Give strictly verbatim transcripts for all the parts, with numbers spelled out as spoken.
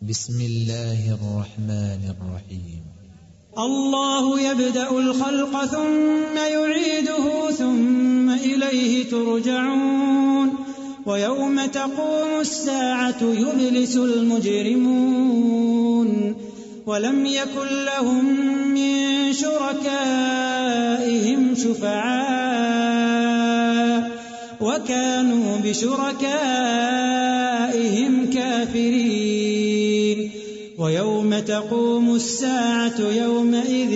بسم الله الرحمن الرحيم. الله يبدأ الخلق ثم يعيده ثم إليه ترجعون ويوم تقوم الساعة يبلس المجرمون ولم يكن لهم من شركائهم شفعاء وكانوا بشركائهم كافرين ويوم تقوم الساعة يومئذ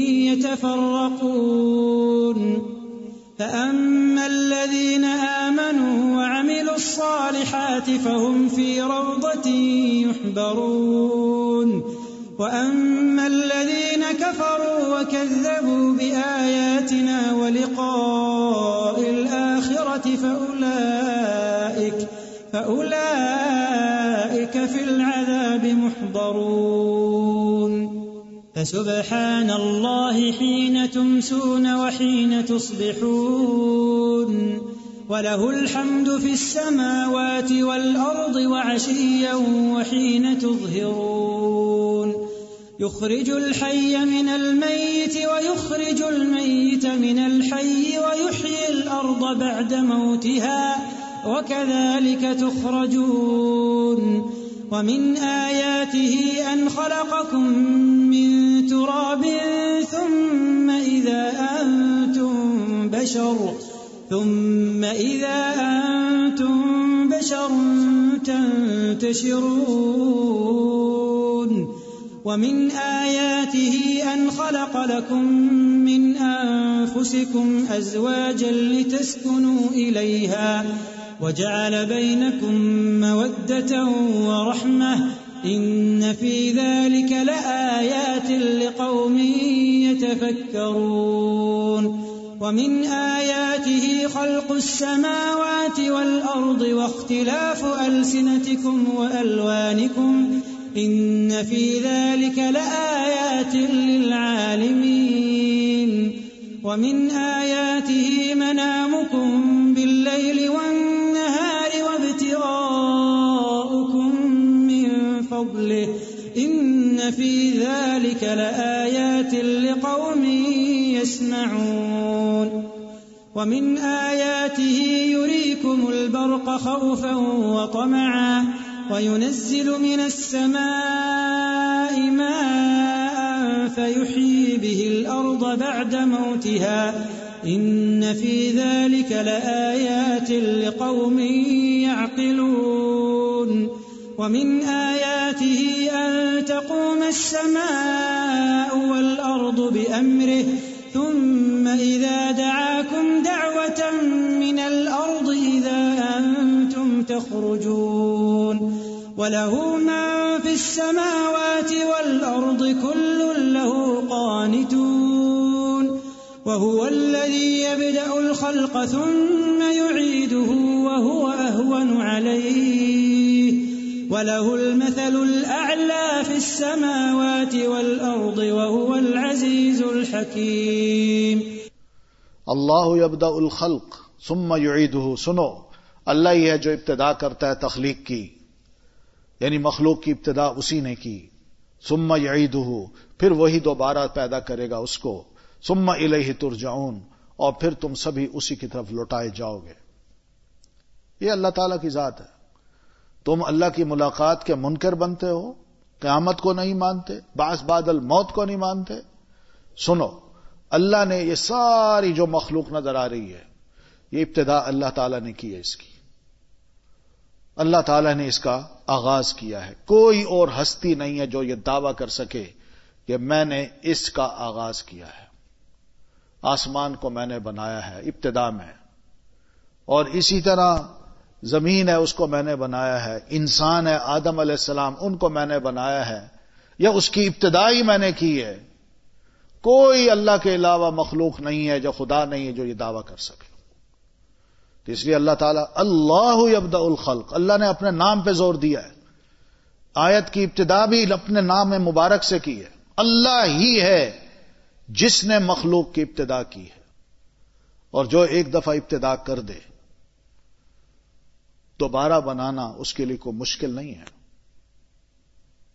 يتفرقون فأما الذين آمنوا وعملوا الصالحات فهم في روضة يحبرون وأما الذين كفروا وكذبوا بآياتنا ولقاء الآخرة فأولئك, فأولئك في العذاب محضرون فسبحان الله حين تمسون وحين تصبحون وله الحمد في السماوات والأرض وعشيا وحين تظهرون يخرج الحي من الميت ويخرج الميت من الحي ويحيي الأرض بعد موتها وكذلك تخرجون ومن آياته أن خلقكم من تراب ثم إذا أنتم بشر ثم إذا أنتم بشر تنتشرون ومن آياته أن خلق لكم من أنفسكم أزواجا لتسكنوا إليها وجعل بينكم مودة ورحمة إن في ذلك لآيات لقوم يتفكرون ومن آياته خلق السماوات والأرض واختلاف ألسنتكم وألوانكم إن في ذلك لآيات للعالمين ومن آياته منامكم بالليل والنهار وابتغاؤكم من فضله إن في ذلك لآيات لقوم يسمعون ومن آياته يريكم البرق خوفا وطمعا وينزل من السماء ماء فيحيي به الأرض بعد موتها إن في ذلك لآيات لقوم يعقلون ومن آياته أن تقوم السماء والأرض بأمره ثم إذا دعاكم دعوة من الأرض إذا أنتم تخرجون وله ما في السماوات والأرض كل له قانتون وهو الذي يبدأ الخلق ثم يعيده وهو أهون عليه وله المثل الأعلى في السماوات والأرض وهو العزيز الحكيم. अल्लाह यब्दा उल खल्क सुम्मा युईदुहु, सुनो अल्लाह ही है जो इब्तिदा करता है तख्लीक की, यानी मखलूक की इब्तिदा उसी ने की। सुम्मा युईदुहु, फिर वही दोबारा पैदा करेगा उसको। सुम्मा इलैहि तुरजाऊन, और फिर तुम सभी उसी की तरफ लौटाए जाओगे। ये अल्लाह ताला की जात है। तुम अल्लाह की मुलाकात के मुनकर बनते हो, क़यामत को नहीं मानते, बास बादल मौत को नहीं मानते। सुनो, अल्लाह ने ये सारी जो मखलूक नजर आ रही है, ये इब्तिदा अल्लाह ताला ने की है इसकी। अल्लाह ताला ने इसका आगाज किया है। कोई और हस्ती नहीं है जो ये दावा कर सके कि मैंने इसका आगाज किया है। आसमान को मैंने बनाया है इब्तिदा में, और इसी तरह जमीन है उसको मैंने बनाया है, इंसान है आदम अलैहिस्सलाम उनको मैंने बनाया है, या उसकी इब्तिदा ही मैंने की है। कोई अल्लाह के अलावा मखलूक नहीं है जो खुदा नहीं है जो ये दावा कर सके। तो इसलिए अल्लाह ताला अल्लाहु यब्दउल खल्क, अल्लाह ने अपने नाम पे जोर दिया है। आयत की इब्तिदा भी अपने नाम में मुबारक से की है। अल्लाह ही है जिसने मखलूक की इब्तिदा की है, और जो एक दफा इब्तिदा कर दे दोबारा बनाना उसके लिए कोई मुश्किल नहीं है।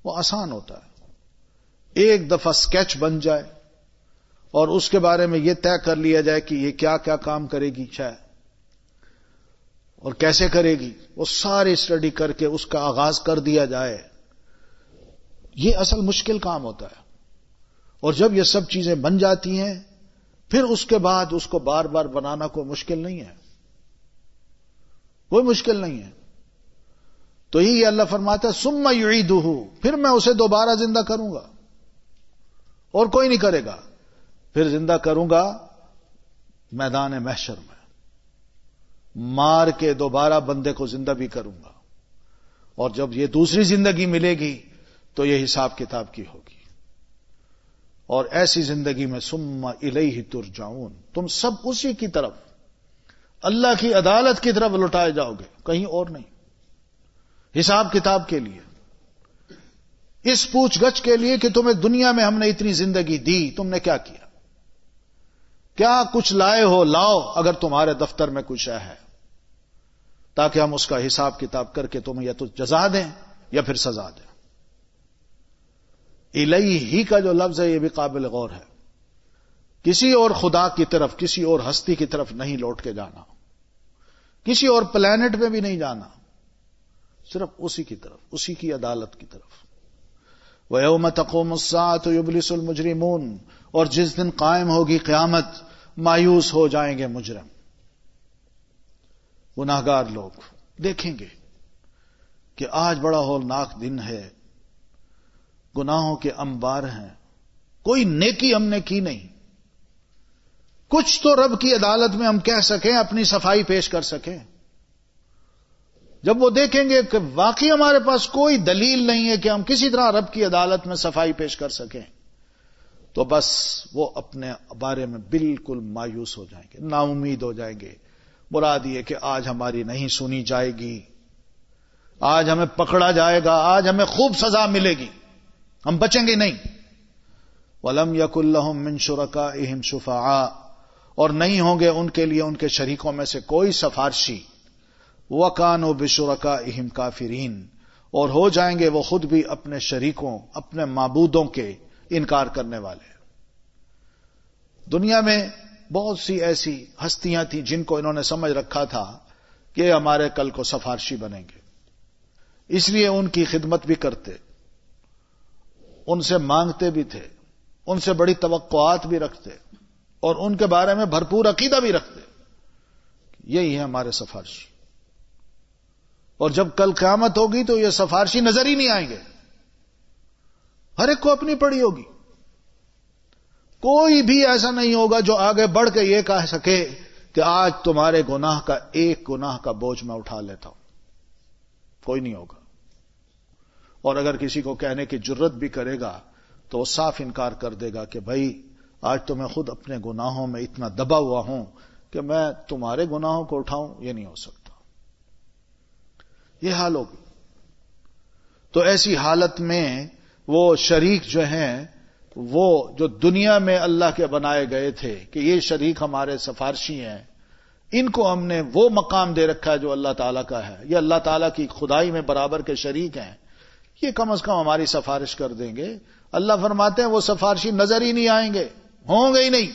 وہ آسان ہوتا ہے. ایک دفعہ سکیچ بن جائے اور اس کے بارے میں یہ طے کر لیا جائے کہ یہ کیا کیا کام کرے گی چاہے اور کیسے کرے گی، وہ ساری اسٹڈی کر کے اس کا آغاز کر دیا جائے. یہ اصل مشکل کام ہوتا ہے. اور جب یہ سب چیزیں بن جاتی ہیں پھر اس کے بعد اس کو بار بار بنانا کوئی مشکل نہیں ہے، کوئی مشکل نہیں ہے. تو ہی اللہ فرماتا ہے ثم یعیدہ، پھر میں اسے دوبارہ زندہ کروں گا اور کوئی نہیں کرے گا. پھر زندہ کروں گا میدان محشر میں، مار کے دوبارہ بندے کو زندہ بھی کروں گا. اور جب یہ دوسری زندگی ملے گی تو یہ حساب کتاب کی ہوگی. اور ایسی زندگی میں ثم الیہ ترجعون، تم سب اسی کی طرف، اللہ کی عدالت کی طرف لوٹائے جاؤ گے، کہیں اور نہیں. حساب کتاب کے لیے، اس پوچھ گچھ کے لیے کہ تمہیں دنیا میں ہم نے اتنی زندگی دی، تم نے کیا کیا، کیا کچھ لائے ہو، لاؤ اگر تمہارے دفتر میں کچھ ہے، تاکہ ہم اس کا حساب کتاب کر کے تمہیں یا تو جزا دیں یا پھر سزا دیں. الیہ ہی کا جو لفظ ہے یہ بھی قابل غور ہے. کسی اور خدا کی طرف، کسی اور ہستی کی طرف نہیں لوٹ کے جانا، کسی اور پلانٹ میں بھی نہیں جانا، صرف اسی کی طرف، اسی کی عدالت کی طرف. وَيَوْمَ تَقُومُ السَّاعَةُ يُبْلِسُ الْمُجْرِمُونَ، اور جس دن قائم ہوگی قیامت مایوس ہو جائیں گے مجرم، گناہگار لوگ. دیکھیں گے کہ آج بڑا ہولناک دن ہے، گناہوں کے انبار ہیں، کوئی نیکی ہم نے کی نہیں، کچھ تو رب کی عدالت میں ہم کہہ سکیں، اپنی صفائی پیش کر سکیں. جب وہ دیکھیں گے کہ واقعی ہمارے پاس کوئی دلیل نہیں ہے کہ ہم کسی طرح رب کی عدالت میں صفائی پیش کر سکیں، تو بس وہ اپنے بارے میں بالکل مایوس ہو جائیں گے، نا امید ہو جائیں گے. مراد یہ کہ آج ہماری نہیں سنی جائے گی، آج ہمیں پکڑا جائے گا، آج ہمیں خوب سزا ملے گی، ہم بچیں گے نہیں. وَلَمْ يَكُنْ لَهُم مِّن شُرَكَائِهِمْ شُفَعَاء، اور نہیں ہوں گے ان کے لیے ان کے شریکوں میں سے کوئی سفارشی. وَكَانُوا بِشُرَكَائِهِمْ كَافِرِينَ، اور ہو جائیں گے وہ خود بھی اپنے شریکوں، اپنے معبودوں کے انکار کرنے والے. دنیا میں بہت سی ایسی ہستیاں تھیں جن کو انہوں نے سمجھ رکھا تھا کہ ہمارے کل کو سفارشی بنیں گے، اس لیے ان کی خدمت بھی کرتے، ان سے مانگتے بھی تھے، ان سے بڑی توقعات بھی رکھتے اور ان کے بارے میں بھرپور عقیدہ بھی رکھتے. یہی ہے ہمارے سفارشی. اور جب کل قیامت ہوگی تو یہ سفارشی نظر ہی نہیں آئیں گے، ہر ایک کو اپنی پڑی ہوگی. کوئی بھی ایسا نہیں ہوگا جو آگے بڑھ کے یہ کہہ سکے کہ آج تمہارے گناہ کا ایک گناہ کا بوجھ میں اٹھا لیتا ہوں، کوئی نہیں ہوگا. اور اگر کسی کو کہنے کی جرت بھی کرے گا تو وہ صاف انکار کر دے گا کہ بھائی آج تو میں خود اپنے گناہوں میں اتنا دبا ہوا ہوں کہ میں تمہارے گناہوں کو اٹھاؤں، یہ نہیں ہو سکتا. یہ حال ہوگی. تو ایسی حالت میں وہ شریک جو ہیں، وہ جو دنیا میں اللہ کے بنائے گئے تھے کہ یہ شریک ہمارے سفارشی ہیں، ان کو ہم نے وہ مقام دے رکھا ہے جو اللہ تعالیٰ کا ہے. یہ اللہ تعالیٰ کی خدائی میں برابر کے شریک ہیں، یہ کم از کم ہماری سفارش کر دیں گے. اللہ فرماتے ہیں وہ سفارشی نظر ہی نہیں آئیں گے، ہوں گے ہی نہیں.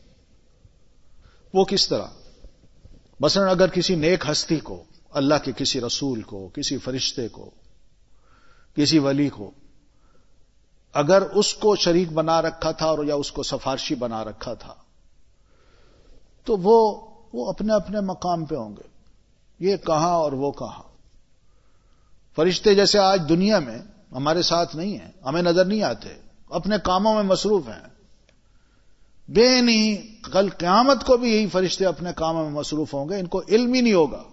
وہ کس طرح؟ مثلا اگر کسی نیک ہستی کو، اللہ کے کسی رسول کو، کسی فرشتے کو، کسی ولی کو، اگر اس کو شریک بنا رکھا تھا اور یا اس کو سفارشی بنا رکھا تھا تو وہ وہ اپنے اپنے مقام پہ ہوں گے. یہ کہاں اور وہ کہاں. فرشتے جیسے آج دنیا میں ہمارے ساتھ نہیں ہیں، ہمیں نظر نہیں آتے، اپنے کاموں میں مصروف ہیں. بے نہیں، کل قیامت کو بھی یہی فرشتے اپنے کاموں میں مصروف ہوں گے، ان کو علم ہی نہیں ہوگا.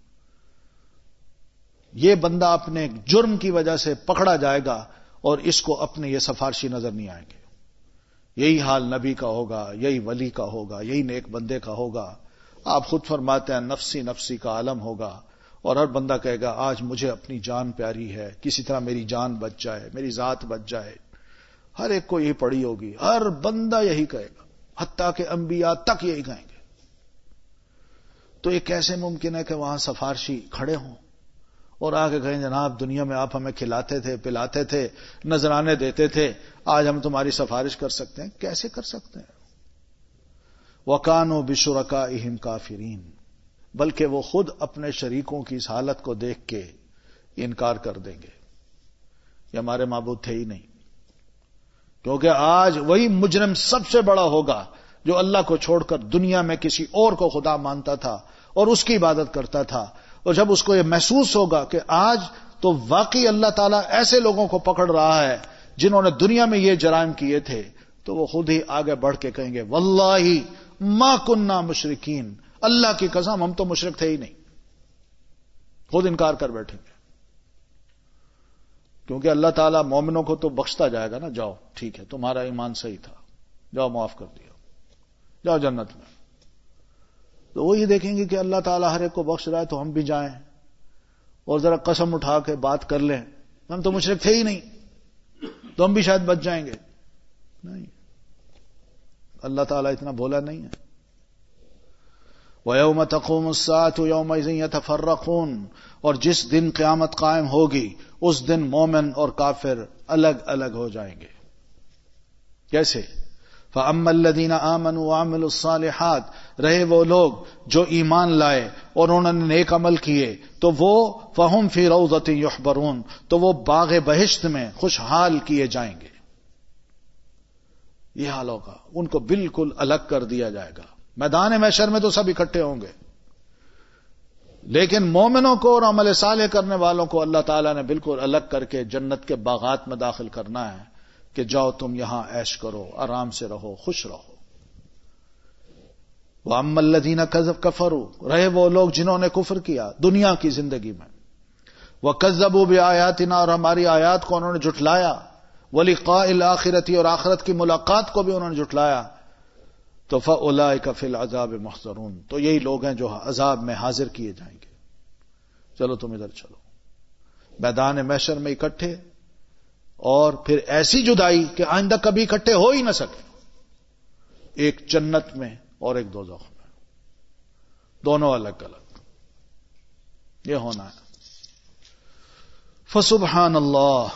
یہ بندہ اپنے جرم کی وجہ سے پکڑا جائے گا اور اس کو اپنے یہ سفارشی نظر نہیں آئیں گے. یہی حال نبی کا ہوگا، یہی ولی کا ہوگا، یہی نیک بندے کا ہوگا. آپ خود فرماتے ہیں نفسی نفسی کا عالم ہوگا اور ہر بندہ کہے گا آج مجھے اپنی جان پیاری ہے، کسی طرح میری جان بچ جائے، میری ذات بچ جائے. ہر ایک کو یہی پڑی ہوگی، ہر بندہ یہی کہے گا، حتیٰ کہ انبیاء تک یہی کہیں گے. تو یہ کیسے ممکن ہے کہ وہاں سفارشی کھڑے ہوں اور آ کے کہیں جناب دنیا میں آپ ہمیں کھلاتے تھے پلاتے تھے نذرانے دیتے تھے، آج ہم تمہاری سفارش کر سکتے ہیں؟ کیسے کر سکتے ہیں؟ وَكَانُوا بِشُرَكَائِهِمْ كَافِرِينَ، بلکہ وہ خود اپنے شریکوں کی اس حالت کو دیکھ کے انکار کر دیں گے، یہ ہمارے معبود تھے ہی نہیں، کیونکہ آج وہی مجرم سب سے بڑا ہوگا جو اللہ کو چھوڑ کر دنیا میں کسی اور کو خدا مانتا تھا اور اس کی عبادت کرتا تھا، اور جب اس کو یہ محسوس ہوگا کہ آج تو واقعی اللہ تعالیٰ ایسے لوگوں کو پکڑ رہا ہے جنہوں نے دنیا میں یہ جرائم کیے تھے، تو وہ خود ہی آگے بڑھ کے کہیں گے واللہ ما کننا مشرکین، اللہ کی قسم ہم تو مشرک تھے ہی نہیں، خود انکار کر بیٹھیں گے، کیونکہ اللہ تعالیٰ مومنوں کو تو بخشتا جائے گا نا، جاؤ ٹھیک ہے تمہارا ایمان صحیح تھا، جاؤ معاف کر دیا، جاؤ جنت میں۔ تو وہ یہ دیکھیں گے کہ اللہ تعالیٰ ہر ایک کو بخش رہا ہے تو ہم بھی جائیں اور ذرا قسم اٹھا کے بات کر لیں، ہم تو مشرک تھے ہی نہیں تو ہم بھی شاید بچ جائیں گے۔ نہیں، اللہ تعالیٰ اتنا بھولا نہیں ہے۔ وَيَوْمَ تَقُومُ السَّاعَةُ يَوْمَئِذٍ يَتَفَرَّقُونَ، اور جس دن قیامت قائم ہوگی اس دن مومن اور کافر الگ الگ ہو جائیں گے۔ کیسے؟ فَأَمَّا الَّذِينَ آمَنُوا وَعَمِلُوا الصَّالِحَاتِ، رہے وہ لوگ جو ایمان لائے اور انہوں نے نیک عمل کیے تو وہ فَهُمْ فِي رَوْضَةٍ يُحْبَرُونَ، تو وہ باغ بہشت میں خوشحال کیے جائیں گے۔ یہ حال ہوگا، ان کو بالکل الگ کر دیا جائے گا۔ میدان محشر میں تو سب اکٹھے ہوں گے، لیکن مومنوں کو اور عمل صالح کرنے والوں کو اللہ تعالیٰ نے بالکل الگ کر کے جنت کے باغات میں داخل کرنا ہے کہ جاؤ تم یہاں عیش کرو، آرام سے رہو، خوش رہو۔ وَأَمَّا الَّذِينَ كَفَرُوا، رہے وہ لوگ جنہوں نے کفر کیا دنیا کی زندگی میں، وَكَذَّبُوا بِآيَاتِنَا، اور ہماری آیات کو انہوں نے جھٹلایا، وَلِقَاءِ الْآخِرَةِ، اور آخرت کی ملاقات کو بھی انہوں نے جھٹلایا، تو فَأُولَئِكَ فِي الْعَذَابِ مُحْضَرُونَ، تو یہی لوگ ہیں جو عذاب میں حاضر کیے جائیں گے۔ چلو تم ادھر چلو، میدان محشر میں اکٹھے، اور پھر ایسی جدائی کہ آئندہ کبھی اکٹھے ہو ہی نہ سکے، ایک جنت میں اور ایک دوزخ میں، دونوں الگ الگ، یہ ہونا ہے۔ فسبحان اللہ،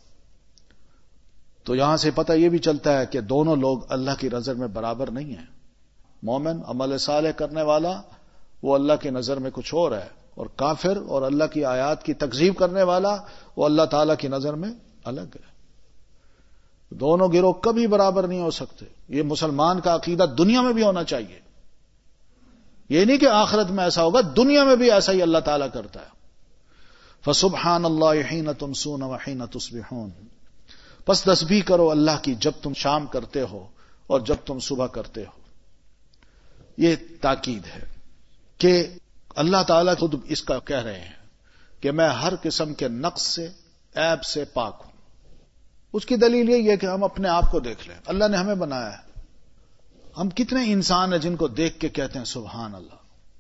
تو یہاں سے پتہ یہ بھی چلتا ہے کہ دونوں لوگ اللہ کی نظر میں برابر نہیں ہیں۔ مومن عمل صالح کرنے والا وہ اللہ کی نظر میں کچھ اور ہے، اور کافر اور اللہ کی آیات کی تکذیب کرنے والا وہ اللہ تعالیٰ کی نظر میں الگ ہے۔ دونوں گروہ کبھی برابر نہیں ہو سکتے، یہ مسلمان کا عقیدہ دنیا میں بھی ہونا چاہیے، یہ نہیں کہ آخرت میں ایسا ہوگا، دنیا میں بھی ایسا ہی اللہ تعالیٰ کرتا ہے۔ فسبحان اللہ حین تمسون وحین تصبحون، پس تسبیح کرو اللہ کی جب تم شام کرتے ہو اور جب تم صبح کرتے ہو۔ یہ تاکید ہے کہ اللہ تعالیٰ خود اس کا کہہ رہے ہیں کہ میں ہر قسم کے نقص سے، عیب سے پاک ہوں۔ اس کی دلیل یہ ہے کہ ہم اپنے آپ کو دیکھ لیں، اللہ نے ہمیں بنایا ہے، ہم کتنے انسان ہیں جن کو دیکھ کے کہتے ہیں سبحان اللہ،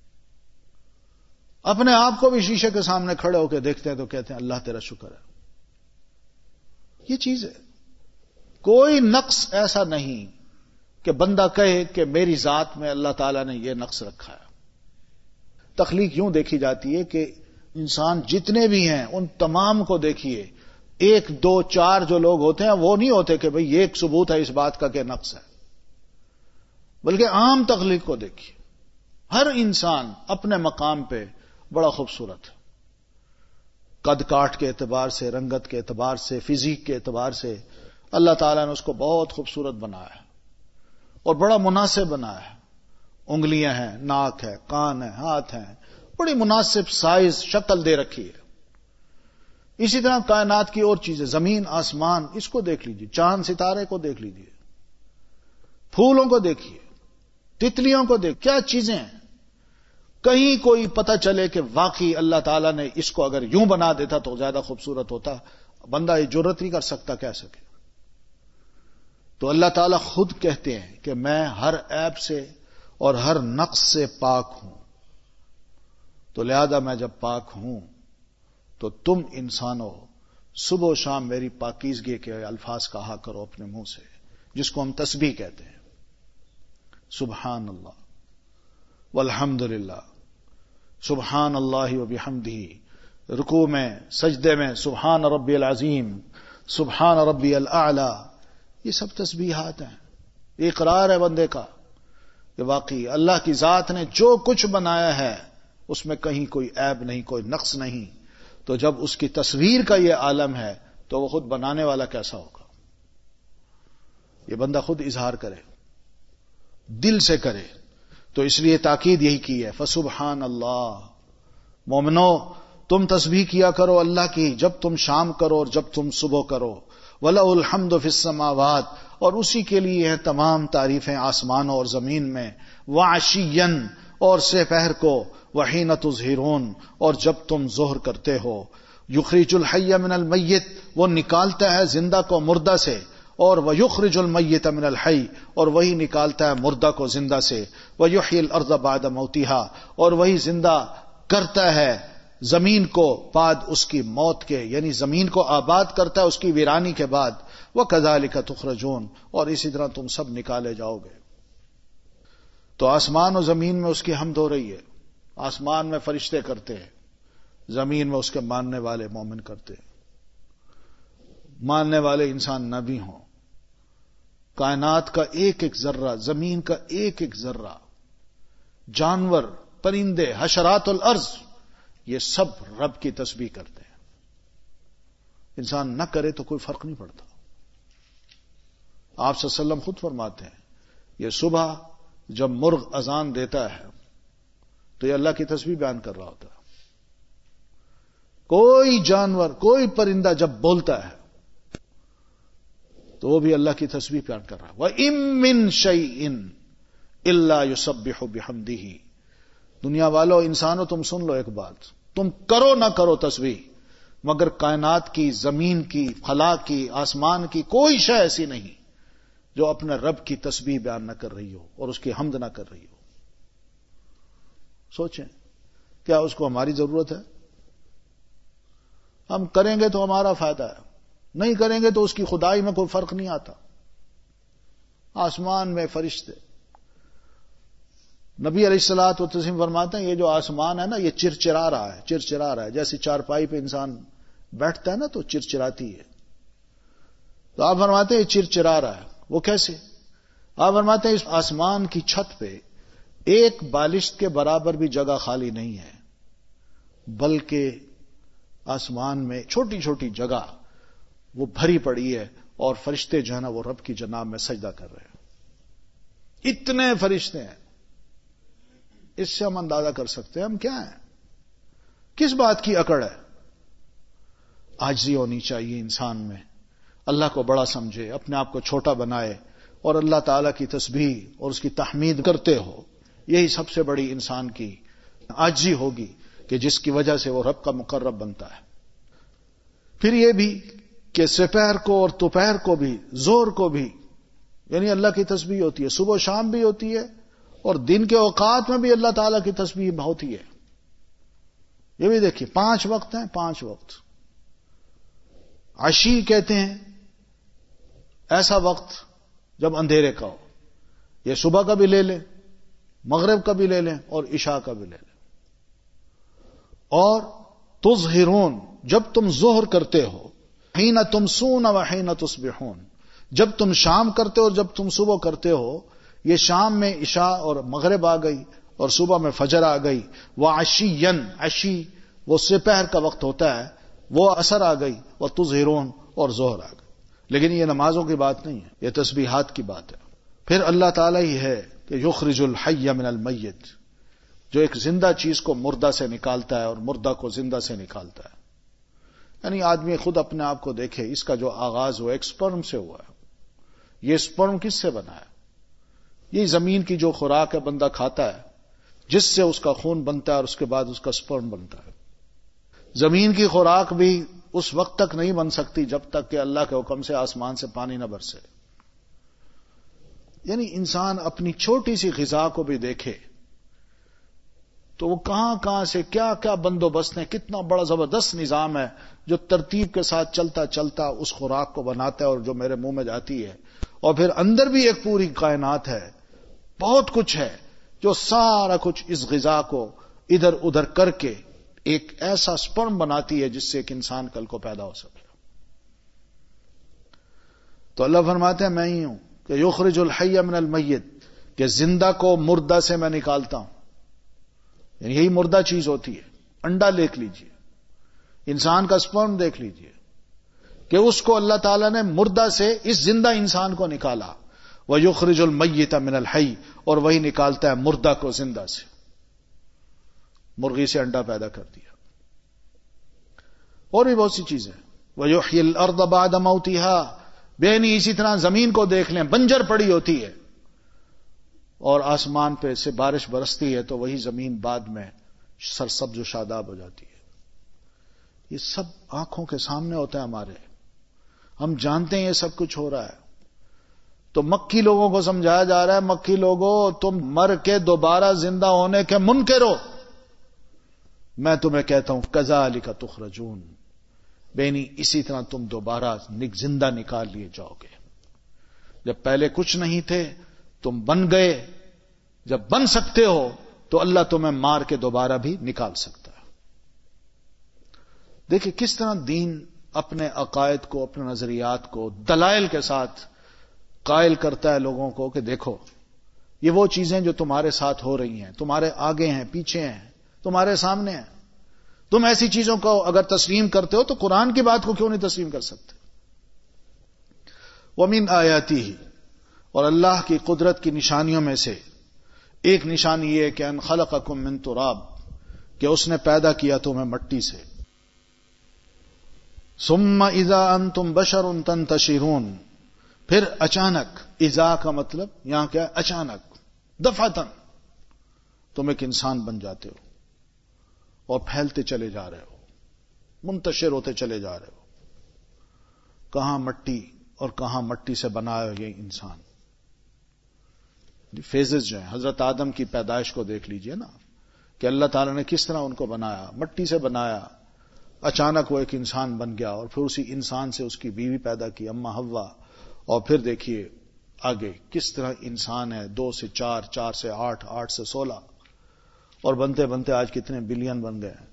اپنے آپ کو بھی شیشے کے سامنے کھڑے ہو کے دیکھتے ہیں تو کہتے ہیں اللہ تیرا شکر ہے۔ یہ چیز ہے، کوئی نقص ایسا نہیں کہ بندہ کہے کہ میری ذات میں اللہ تعالیٰ نے یہ نقص رکھا ہے۔ تخلیق یوں دیکھی جاتی ہے کہ انسان جتنے بھی ہیں ان تمام کو دیکھیے، ایک دو چار جو لوگ ہوتے ہیں وہ نہیں ہوتے کہ بھئی یہ ایک ثبوت ہے اس بات کا کہ نقص ہے، بلکہ عام تخلیق کو دیکھیے، ہر انسان اپنے مقام پہ بڑا خوبصورت ہے، قد کاٹ کے اعتبار سے، رنگت کے اعتبار سے، فزیک کے اعتبار سے اللہ تعالیٰ نے اس کو بہت خوبصورت بنایا ہے اور بڑا مناسب بنایا ہے۔ انگلیاں ہیں، ناک ہے، کان ہے، ہاتھ ہیں، بڑی مناسب سائز شکل دے رکھی ہے۔ اسی طرح کائنات کی اور چیزیں، زمین آسمان، اس کو دیکھ لیجیے، چاند ستارے کو دیکھ لیجیے، پھولوں کو دیکھیے، تتلیوں کو دیکھ، کیا چیزیں ہیں۔ کہیں کوئی پتہ چلے کہ واقعی اللہ تعالیٰ نے اس کو اگر یوں بنا دیتا تو زیادہ خوبصورت ہوتا، بندہ یہ جرت نہیں کر سکتا کہہ سکے۔ تو اللہ تعالیٰ خود کہتے ہیں کہ میں ہر عیب سے اور ہر نقص سے پاک ہوں، تو لہذا میں جب پاک ہوں تو تم انسانوں صبح و شام میری پاکیزگی کے الفاظ کہا کرو اپنے منہ سے، جس کو ہم تسبیح کہتے ہیں، سبحان اللہ والحمد للہ، سبحان اللہ وبحمدہ، رکوع میں، سجدے میں سبحان ربی العظیم، سبحان ربی الاعلی، یہ سب تسبیحات ہیں. یہ اقرار ہے بندے کا کہ واقعی اللہ کی ذات نے جو کچھ بنایا ہے اس میں کہیں کوئی عیب نہیں، کوئی نقص نہیں. تو جب اس کی تصویر کا یہ عالم ہے تو وہ خود بنانے والا کیسا ہوگا؟ یہ بندہ خود اظہار کرے، دل سے کرے. تو اس لیے تاکید یہی کی ہے فسبحان اللہ. مومنو تم تسبیح کیا کرو اللہ کی جب تم شام کرو اور جب تم صبح کرو. وَلَهُ الْحَمْدُ فِي السَّمَاوَاتِ، اور اسی کے لیے ہیں تمام تعریفیں آسمانوں اور زمین میں. وَعَشِيًّا، اور سپہر کو. وَحِينَ تُظْهِرُونَ، اور جب تم ظہر کرتے ہو. يُخْرِجُ الْحَيَّ مِنَ الْمَيِّتِ، وہ نکالتا ہے زندہ کو مردہ سے. اور وَيُخْرِجُ الْمَيِّتَ مِنَ الْحَيِّ، اور وہی نکالتا ہے مردہ کو زندہ سے. وَيُحْيِي الْأَرْضَ بَعْدَ مَوْتِهَا، اور وہی زندہ کرتا ہے زمین کو بعد اس کی موت کے، یعنی زمین کو آباد کرتا ہے اس کی ویرانی کے بعد. وَكَذَلِكَ تُخْرَجُونَ، اور اسی طرح تم سب نکالے جاؤ گے. تو آسمان و زمین میں اس کی حمد ہو رہی ہے. آسمان میں فرشتے کرتے ہیں، زمین میں اس کے ماننے والے مومن کرتے ہیں. ماننے والے انسان نہ بھی ہوں. کائنات کا ایک ایک ذرہ، زمین کا ایک ایک ذرہ، جانور، پرندے، حشرات الارض، یہ سب رب کی تسبیح کرتے ہیں. انسان نہ کرے تو کوئی فرق نہیں پڑتا. آپ صلی اللہ علیہ وسلم خود فرماتے ہیں یہ صبح جب مرغ اذان دیتا ہے تو یہ اللہ کی تسبیح بیان کر رہا ہوتا ہے. کوئی جانور، کوئی پرندہ جب بولتا ہے تو وہ بھی اللہ کی تسبیح بیان کر رہا ہے. وَإِن مِّن شَيْءٍ إِلَّا يُسَبِّحُ بِحَمْدِهِ. دنیا والوں، انسانوں، تم سن لو ایک بات، تم کرو نہ کرو تسبیح، مگر کائنات کی، زمین کی، خلا کی، آسمان کی کوئی شے ایسی نہیں جو اپنے رب کی تسبیح بیان نہ کر رہی ہو اور اس کی حمد نہ کر رہی ہو. سوچیں، کیا اس کو ہماری ضرورت ہے؟ ہم کریں گے تو ہمارا فائدہ ہے، نہیں کریں گے تو اس کی خدائی میں کوئی فرق نہیں آتا. آسمان میں فرشتے، نبی علیہ الصلوۃ والتسلیم فرماتے ہیں یہ جو آسمان ہے نا، یہ چرچرا رہا ہے، چرچرا رہا ہے. جیسے چارپائی پہ انسان بیٹھتا ہے نا تو چرچراتی ہے. تو آپ فرماتے ہیں یہ چرچرا رہا ہے. وہ کیسے؟ آپ فرماتے ہیں اس آسمان کی چھت پہ ایک بالشت کے برابر بھی جگہ خالی نہیں ہے، بلکہ آسمان میں چھوٹی چھوٹی جگہ وہ بھری پڑی ہے اور فرشتے جو ہے نا وہ رب کی جناب میں سجدہ کر رہے ہیں. اتنے فرشتے ہیں. اس سے ہم اندازہ کر سکتے ہیں ہم کیا ہیں، کس بات کی اکڑ ہے. عاجزی ہونی چاہیے انسان میں، اللہ کو بڑا سمجھے، اپنے آپ کو چھوٹا بنائے اور اللہ تعالی کی تسبیح اور اس کی تحمید کرتے ہو. یہی سب سے بڑی انسان کی عاجزی ہوگی کہ جس کی وجہ سے وہ رب کا مقرب بنتا ہے. پھر یہ بھی کہ سپہر کو اور دوپہر کو بھی، زور کو بھی، یعنی اللہ کی تسبیح ہوتی ہے. صبح و شام بھی ہوتی ہے اور دن کے اوقات میں بھی اللہ تعالیٰ کی تسبیح ہوتی ہے. یہ بھی دیکھیے، پانچ وقت ہیں، پانچ وقت. عشی کہتے ہیں ایسا وقت جب اندھیرے کا ہو. یہ صبح کا بھی لے لیں، مغرب کا بھی لے لیں اور عشاء کا بھی لے لیں. اور تظہرون، جب تم ظہر کرتے ہو. حین تمسون و حین تصبحون، جب تم شام کرتے ہو اور جب تم صبح کرتے ہو. یہ شام میں عشاء اور مغرب آ گئی اور صبح میں فجر آ گئی. وعشیًا، عشی وہ سپہر کا وقت ہوتا ہے، وہ عصر آ گئی. وتظہرون، اور ظہر آ گئی. لیکن یہ نمازوں کی بات نہیں ہے، یہ تسبیحات کی بات ہے. پھر اللہ تعالیٰ ہی ہے کہ یخرج الحی من المیت، جو ایک زندہ چیز کو مردہ سے نکالتا ہے اور مردہ کو زندہ سے نکالتا ہے. یعنی آدمی خود اپنے آپ کو دیکھے، اس کا جو آغاز ہوا ایک سپرم سے ہوا ہے. یہ سپرم کس سے بنا ہے؟ یہ زمین کی جو خوراک ہے بندہ کھاتا ہے، جس سے اس کا خون بنتا ہے اور اس کے بعد اس کا سپرم بنتا ہے. زمین کی خوراک بھی اس وقت تک نہیں بن سکتی جب تک کہ اللہ کے حکم سے آسمان سے پانی نہ برسے. یعنی انسان اپنی چھوٹی سی غذا کو بھی دیکھے تو وہ کہاں کہاں سے کیا کیا بندوبست ہے، کتنا بڑا زبردست نظام ہے جو ترتیب کے ساتھ چلتا چلتا اس خوراک کو بناتا ہے اور جو میرے منہ میں جاتی ہے. اور پھر اندر بھی ایک پوری کائنات ہے، بہت کچھ ہے جو سارا کچھ اس غذا کو ادھر ادھر کر کے ایک ایسا سپرم بناتی ہے جس سے ایک انسان کل کو پیدا ہو سکے. تو اللہ فرماتے ہیں میں ہی ہوں کہ یخرج الحی من المیت، کہ زندہ کو مردہ سے میں نکالتا ہوں. یعنی یہی مردہ چیز ہوتی ہے. انڈا دیکھ لیجئے، انسان کا سپرم دیکھ لیجئے کہ اس کو اللہ تعالیٰ نے مردہ سے اس زندہ انسان کو نکالا. وَيُخْرِجُ الْمَيِّتَ مِنَ الْحَيِّ، اور وہی نکالتا ہے مردہ کو زندہ سے. مرغی سے انڈا پیدا کر دیا. اور بھی بہت سی چیزیں. وَيُحْيِي الْأَرْضَ بَعْدَ مَوْتِهَا، بے نہیں اسی طرح زمین کو دیکھ لیں، بنجر پڑی ہوتی ہے اور آسمان پہ سے بارش برستی ہے تو وہی زمین بعد میں سرسبز و شاداب ہو جاتی ہے. یہ سب آنکھوں کے سامنے ہوتا ہے ہمارے، ہم جانتے ہیں یہ سب کچھ ہو رہا ہے. تو مکی لوگوں کو سمجھایا جا رہا ہے، مکی لوگوں تم مر کے دوبارہ زندہ ہونے کے منکر ہو. میں تمہیں کہتا ہوں کذالک تخرجون، بینی اسی طرح تم دوبارہ زندہ نکال لیے جاؤ گے. جب پہلے کچھ نہیں تھے تم بن گئے، جب بن سکتے ہو تو اللہ تمہیں مار کے دوبارہ بھی نکال سکتا ہے. دیکھیں کس طرح دین اپنے عقائد کو، اپنے نظریات کو دلائل کے ساتھ قائل کرتا ہے لوگوں کو کہ دیکھو یہ وہ چیزیں جو تمہارے ساتھ ہو رہی ہیں، تمہارے آگے ہیں، پیچھے ہیں، تمہارے سامنے ہیں. تم ایسی چیزوں کو اگر تسلیم کرتے ہو تو قرآن کی بات کو کیوں نہیں تسلیم کر سکتے؟ وَمِنْ آیَاتِهِ، اور اللہ کی قدرت کی نشانیوں میں سے ایک نشانی یہ ہے کہ ان خلقکم من تراب، کہ اس نے پیدا کیا تمہیں مٹی سے. ثم اذا انتم بشر تنتشرون، پھر اچانک، اذا کا مطلب یہاں کیا ہے؟ اچانک، دفعتاً تم ایک انسان بن جاتے ہو اور پھیلتے چلے جا رہے ہو، منتشر ہوتے چلے جا رہے ہو. کہاں مٹی اور کہاں مٹی سے بنایا یہ انسان. فیزز جو ہیں، حضرت آدم کی پیدائش کو دیکھ لیجئے نا، کہ اللہ تعالیٰ نے کس طرح ان کو بنایا، مٹی سے بنایا، اچانک وہ ایک انسان بن گیا اور پھر اسی انسان سے اس کی بیوی پیدا کی اما حوا. اور پھر دیکھیے آگے کس طرح انسان ہے، دو سے چار، چار سے آٹھ، آٹھ سے سولہ، اور بنتے بنتے آج کتنے بلین بن گئے ہیں.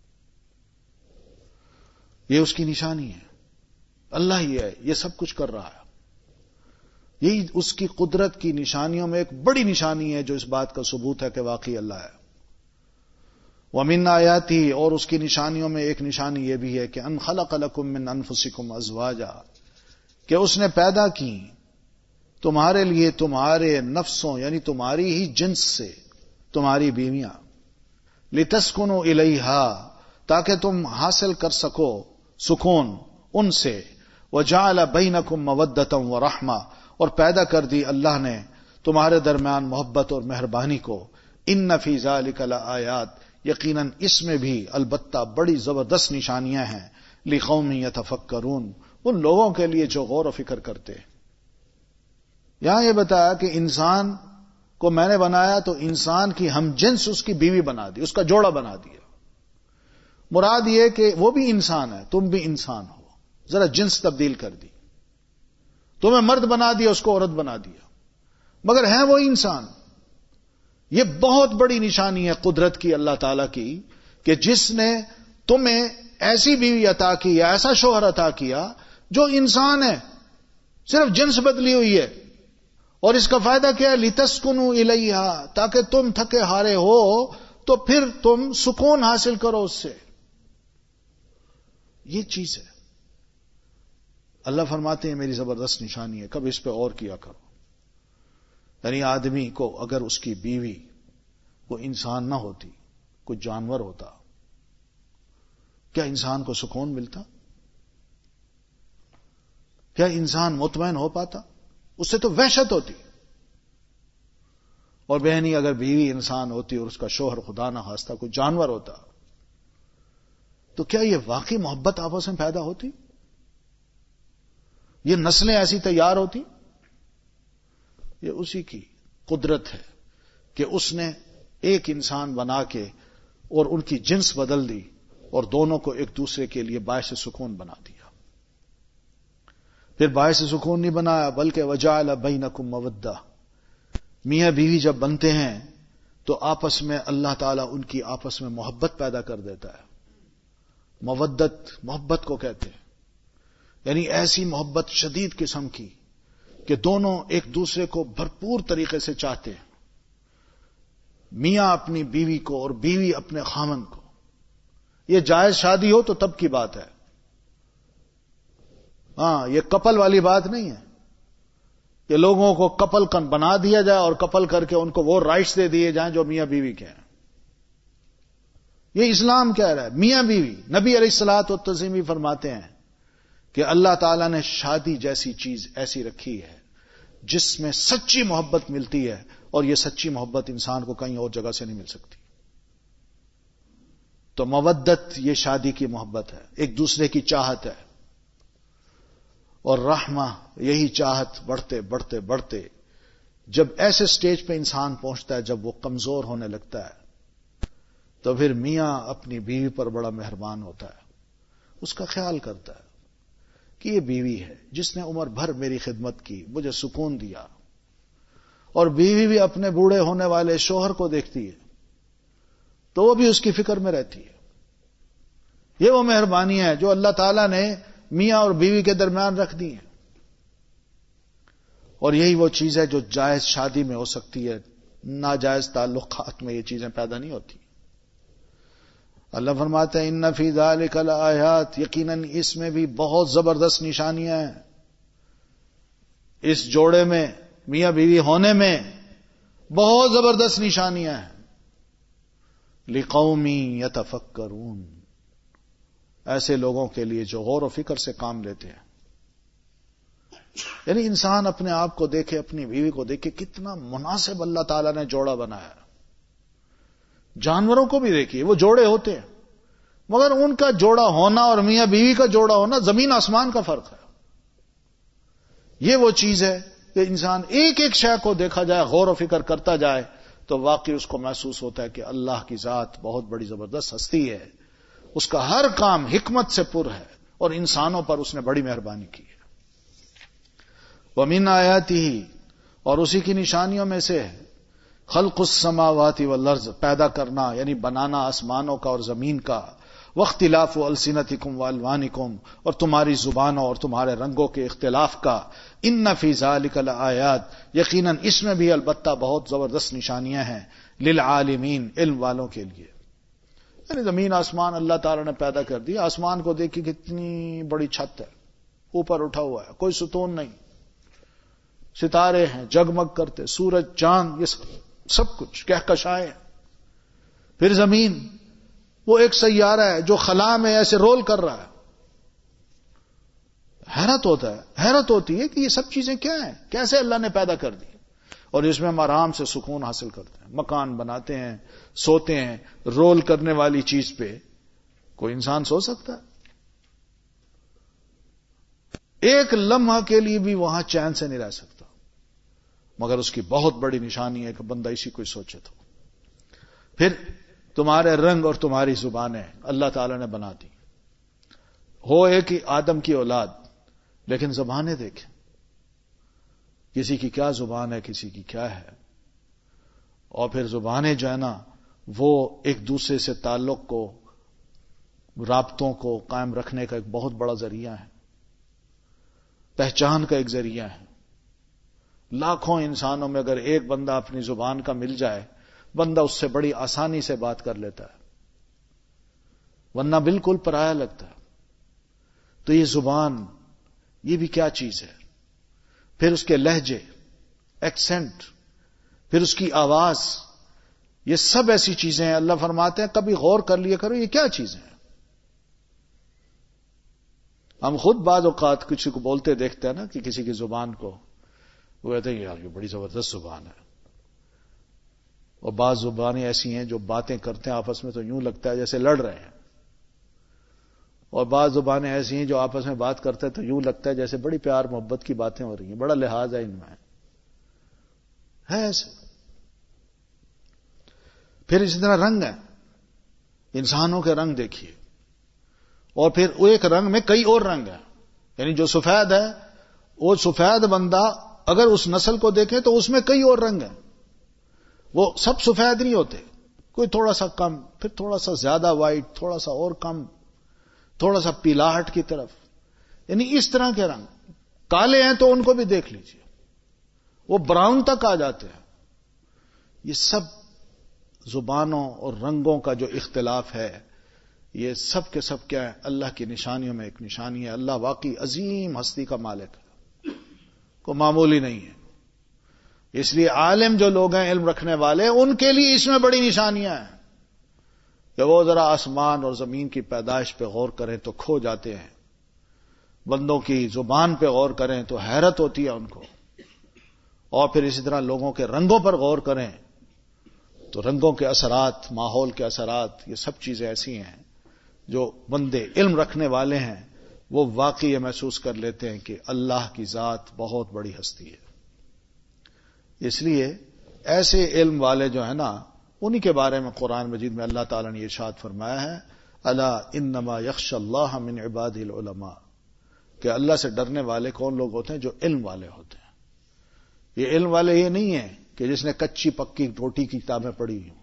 یہ اس کی نشانی ہے. اللہ ہی ہے یہ سب کچھ کر رہا ہے. یہی اس کی قدرت کی نشانیوں میں ایک بڑی نشانی ہے جو اس بات کا ثبوت ہے کہ واقعی اللہ ہے. وَمِنْ آیَاتِهِ، اور اس کی نشانیوں میں ایک نشانی یہ بھی ہے کہ ان خلق لکم من انفسکم ازواجا، کہ اس نے پیدا کی تمہارے لیے تمہارے نفسوں یعنی تمہاری ہی جنس سے تمہاری بیویاں. لتسکنوا الیہا، تاکہ تم حاصل کر سکو سکون ان سے. وجعل بینکم مودۃ ورحمہ، اور پیدا کر دی اللہ نے تمہارے درمیان محبت اور مہربانی کو. ان فی ذلک لآیات، یقیناً اس میں بھی البتہ بڑی زبردست نشانیاں ہیں. لقوم یتفکرون، ان لوگوں کے لیے جو غور و فکر کرتے. یہاں یہ بتایا کہ انسان کو میں نے بنایا تو انسان کی ہم جنس اس کی بیوی بنا دی، اس کا جوڑا بنا دیا. مراد یہ کہ وہ بھی انسان ہے، تم بھی انسان ہو، ذرا جنس تبدیل کر دی. تمہیں مرد بنا دیا، اس کو عورت بنا دیا، مگر ہیں وہ انسان. یہ بہت بڑی نشانی ہے قدرت کی اللہ تعالی کی کہ جس نے تمہیں ایسی بیوی عطا کی یا ایسا شوہر عطا کیا جو انسان ہے، صرف جنس بدلی ہوئی ہے. اور اس کا فائدہ کیا ہے؟ لتسکنوا الیہا، تاکہ تم تھکے ہارے ہو تو پھر تم سکون حاصل کرو اس سے. یہ چیز ہے. اللہ فرماتے ہیں میری زبردست نشانی ہے، کب اس پہ اور کیا کرو. یعنی آدمی کو اگر اس کی بیوی وہ انسان نہ ہوتی، کوئی جانور ہوتا، کیا انسان کو سکون ملتا؟ کیا انسان مطمئن ہو پاتا؟ اس سے تو وحشت ہوتی. اور بہنی اگر بیوی انسان ہوتی اور اس کا شوہر خدا نہ خواستہ کوئی جانور ہوتا تو کیا یہ واقعی محبت آپس میں پیدا ہوتی؟ یہ نسلیں ایسی تیار ہوتی؟ یہ اسی کی قدرت ہے کہ اس نے ایک انسان بنا کے اور ان کی جنس بدل دی اور دونوں کو ایک دوسرے کے لیے باعث سکون بنا دیا. پھر باعث سکون نہیں بنایا بلکہ وجعل بینکم مودہ، میاں بیوی جب بنتے ہیں تو آپس میں اللہ تعالیٰ ان کی آپس میں محبت پیدا کر دیتا ہے. مودت محبت کو کہتے ہیں، یعنی ایسی محبت شدید قسم کی کہ دونوں ایک دوسرے کو بھرپور طریقے سے چاہتے ہیں. میاں اپنی بیوی کو اور بیوی اپنے خامن کو. یہ جائز شادی ہو تو تب کی بات ہے، ہاں یہ کپل والی بات نہیں ہے کہ لوگوں کو کپل کن بنا دیا جائے اور کپل کر کے ان کو وہ رائٹس دے دیے جائیں جو میاں بیوی کے ہیں. یہ اسلام کہہ رہا ہے میاں بیوی. نبی علیہ الصلوۃ والتسلیم بھی فرماتے ہیں کہ اللہ تعالیٰ نے شادی جیسی چیز ایسی رکھی ہے جس میں سچی محبت ملتی ہے، اور یہ سچی محبت انسان کو کہیں اور جگہ سے نہیں مل سکتی. تو مودت یہ شادی کی محبت ہے، ایک دوسرے کی چاہت ہے. اور رحمہ یہی چاہت بڑھتے بڑھتے بڑھتے جب ایسے سٹیج پہ انسان پہنچتا ہے جب وہ کمزور ہونے لگتا ہے تو پھر میاں اپنی بیوی پر بڑا مہربان ہوتا ہے، اس کا خیال کرتا ہے کہ یہ بیوی ہے جس نے عمر بھر میری خدمت کی، مجھے سکون دیا. اور بیوی بھی اپنے بوڑھے ہونے والے شوہر کو دیکھتی ہے تو وہ بھی اس کی فکر میں رہتی ہے. یہ وہ مہربانی ہے جو اللہ تعالیٰ نے میاں اور بیوی کے درمیان رکھ دی ہے. اور یہی وہ چیز ہے جو جائز شادی میں ہو سکتی ہے، ناجائز تعلقات میں یہ چیزیں پیدا نہیں ہوتی. اللہ فرماتے ہیں ان فی ذلک لآیات، یقیناً اس میں بھی بہت زبردست نشانیاں ہیں. اس جوڑے میں میاں بیوی ہونے میں بہت زبردست نشانیاں ہیں. لقوم یتفکرون، ایسے لوگوں کے لیے جو غور و فکر سے کام لیتے ہیں. یعنی انسان اپنے آپ کو دیکھے، اپنی بیوی کو دیکھے، کتنا مناسب اللہ تعالیٰ نے جوڑا بنایا. جانوروں کو بھی دیکھیے، وہ جوڑے ہوتے ہیں مگر ان کا جوڑا ہونا اور میاں بیوی کا جوڑا ہونا زمین آسمان کا فرق ہے. یہ وہ چیز ہے کہ انسان ایک ایک شے کو دیکھا جائے، غور و فکر کرتا جائے تو واقعی اس کو محسوس ہوتا ہے کہ اللہ کی ذات بہت بڑی زبردست ہستی ہے، اس کا ہر کام حکمت سے پر ہے اور انسانوں پر اس نے بڑی مہربانی کی ہے. وَمِنْ آیَاتِهِ، اور اسی کی نشانیوں میں سے ہے خلق السماوات والارض، پیدا کرنا یعنی بنانا آسمانوں کا اور زمین کا. واختلاف السنتکم والوانکم، اور تمہاری زبانوں اور تمہارے رنگوں کے اختلاف کا. ان فی ذلک لآیات، یقیناً اس میں بھی البتہ بہت زبردست نشانیاں ہیں. للعالمین، علم والوں کے لیے. یعنی زمین آسمان اللہ تعالیٰ نے پیدا کر دی. آسمان کو دیکھیے کتنی بڑی چھت ہے، اوپر اٹھا ہوا ہے، کوئی ستون نہیں، ستارے ہیں جگمگ کرتے، سورج چاند، یہ سب کچھ کہکشائیں. پھر زمین وہ ایک سیارہ ہے جو خلا میں ایسے رول کر رہا ہے. حیرت ہوتا ہے حیرت ہوتی ہے کہ یہ سب چیزیں کیا ہیں، کیسے اللہ نے پیدا کر دی. اور اس میں ہم آرام سے سکون حاصل کرتے ہیں، مکان بناتے ہیں، سوتے ہیں. رول کرنے والی چیز پہ کوئی انسان سو سکتا ہے؟ ایک لمحہ کے لیے بھی وہاں چین سے نہیں رہ سکتا. مگر اس کی بہت بڑی نشانی ہے کہ بندہ اسی کو سوچے تو. پھر تمہارے رنگ اور تمہاری زبانیں اللہ تعالی نے بنا دی. ہو ایک ہی آدم کی اولاد لیکن زبانیں دیکھیں، کسی کی کیا زبان ہے، کسی کی کیا ہے. اور پھر زبانیں جو ہے نا وہ ایک دوسرے سے تعلق کو، رابطوں کو قائم رکھنے کا ایک بہت بڑا ذریعہ ہے، پہچان کا ایک ذریعہ ہے. لاکھوں انسانوں میں اگر ایک بندہ اپنی زبان کا مل جائے، بندہ اس سے بڑی آسانی سے بات کر لیتا ہے، ورنہ بالکل پرایا لگتا ہے. تو یہ زبان یہ بھی کیا چیز ہے. پھر اس کے لہجے، ایکسنٹ، پھر اس کی آواز، یہ سب ایسی چیزیں ہیں. اللہ فرماتے ہیں کبھی غور کر لیا کرو یہ کیا چیزیں ہیں. ہم خود بعض اوقات کسی کو بولتے دیکھتے ہیں نا کہ کسی کی زبان کو، وہ کہتے ہیں یار یہ بڑی زبردست زبان ہے. اور بعض زبانیں ایسی ہیں جو باتیں کرتے ہیں آپس میں تو یوں لگتا ہے جیسے لڑ رہے ہیں، اور بعض زبانیں ایسی ہیں جو آپس میں بات کرتے ہیں تو یوں لگتا ہے جیسے بڑی پیار محبت کی باتیں ہو رہی ہیں، بڑا لحاظ ہے ان میں، ہے ایسے. پھر اسی طرح رنگ ہے، انسانوں کے رنگ دیکھیے، اور پھر ایک رنگ میں کئی اور رنگ ہیں. یعنی جو سفید ہے وہ سفید بندہ اگر اس نسل کو دیکھے تو اس میں کئی اور رنگ ہیں. وہ سب سفید نہیں ہوتے، کوئی تھوڑا سا کم، پھر تھوڑا سا زیادہ وائٹ، تھوڑا سا اور کم، تھوڑا سا پیلاہٹ کی طرف، یعنی اس طرح کے رنگ. کالے ہیں تو ان کو بھی دیکھ لیجئے، وہ براؤن تک آ جاتے ہیں. یہ سب زبانوں اور رنگوں کا جو اختلاف ہے، یہ سب کے سب کیا ہے؟ اللہ کی نشانیوں میں ایک نشانی ہے. اللہ واقعی عظیم ہستی کا مالک ہے، کوئی معمولی نہیں ہے. اس لیے عالم جو لوگ ہیں، علم رکھنے والے، ان کے لیے اس میں بڑی نشانیاں ہیں کہ وہ ذرا آسمان اور زمین کی پیدائش پہ غور کریں تو کھو جاتے ہیں، بندوں کی زبان پہ غور کریں تو حیرت ہوتی ہے ان کو، اور پھر اسی طرح لوگوں کے رنگوں پر غور کریں تو رنگوں کے اثرات، ماحول کے اثرات، یہ سب چیزیں ایسی ہیں جو بندے علم رکھنے والے ہیں وہ واقعی یہ محسوس کر لیتے ہیں کہ اللہ کی ذات بہت بڑی ہستی ہے. اس لیے ایسے علم والے جو ہیں نا، انہی کے بارے میں قرآن مجید میں اللہ تعالیٰ نے ارشاد فرمایا ہے، الا انما یخشی اللہ من عبادہ العلماء، کہ اللہ سے ڈرنے والے کون لوگ ہوتے ہیں؟ جو علم والے ہوتے ہیں. یہ علم والے یہ نہیں ہیں کہ جس نے کچی پکی روٹی کی کتابیں پڑھی ہوں،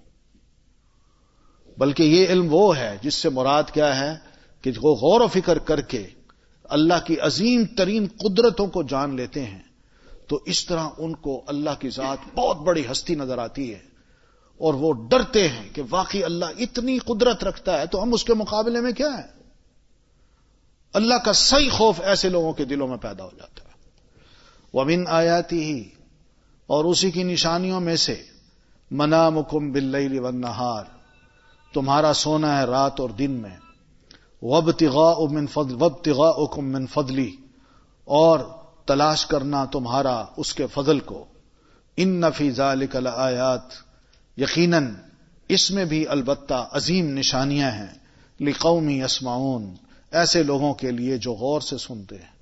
بلکہ یہ علم وہ ہے جس سے مراد کیا ہے کہ وہ غور و فکر کر کے اللہ کی عظیم ترین قدرتوں کو جان لیتے ہیں. تو اس طرح ان کو اللہ کی ذات بہت بڑی ہستی نظر آتی ہے، اور وہ ڈرتے ہیں کہ واقعی اللہ اتنی قدرت رکھتا ہے تو ہم اس کے مقابلے میں کیا ہے. اللہ کا صحیح خوف ایسے لوگوں کے دلوں میں پیدا ہو جاتا ہے. وَمِنْ آیَاتِهِ، اور اسی کی نشانیوں میں سے، مَنَامُكُمْ بِاللَّيْلِ وَالنَّهَارِ، تمہارا سونا ہے رات اور دن میں، وَابْتِغَاءُ مِنْ فَضْلِ وَابْتِغَاؤُكُمْ مِنْ فَضْلِهِ، اور تلاش کرنا تمہارا اس کے فضل کو. ان فی ذلک لآیات، یقیناً اس میں بھی البتہ عظیم نشانیاں ہیں، لقوم یسمعون، ایسے لوگوں کے لیے جو غور سے سنتے ہیں.